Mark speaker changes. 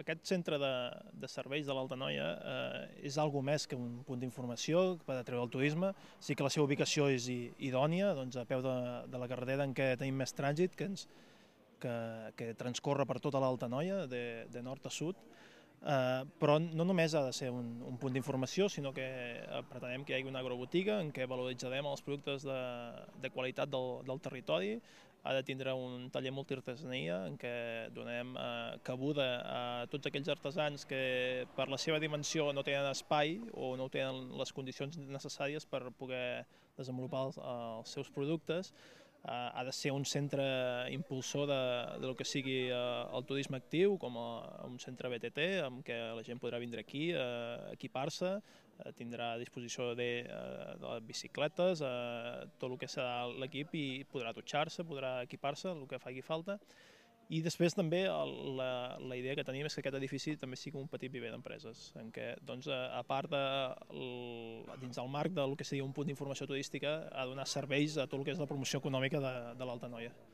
Speaker 1: Aquest centre de serveis de l'Alta-Noia és algo més que un punt d'informació per atreure el turisme. Sí que la seva ubicació és idònia, doncs a peu de la carretera en què tenim més trànsit, que transcorre per tota l'Alta-Noia, de nord a sud. Però no només ha de ser un punt d'informació, sinó que pretenem que hi hagi una agrobotiga en què valoritzarem els productes de qualitat del territori. Ha de tindre un taller multiartesania en què donem cabuda a tots aquells artesans que per la seva dimensió no tenen espai o no tenen les condicions necessàries per poder desenvolupar els seus productes. Ha de ser un centre impulsor del que sigui el turisme actiu, com un centre BTT, en què la gent podrà vindre aquí a equipar-se, tindrà a disposició de bicicletes, tot el que serà l'equip, i podrà dutxar-se, podrà equipar-se, el que faci falta. I després també la idea que tenim és que aquest edifici també sigui un petit viver d'empreses, en què, doncs, a part dins el marc del que seria un punt d'informació turística, ha de donar serveis a tot el que és la promoció econòmica de l'Alta-Noia.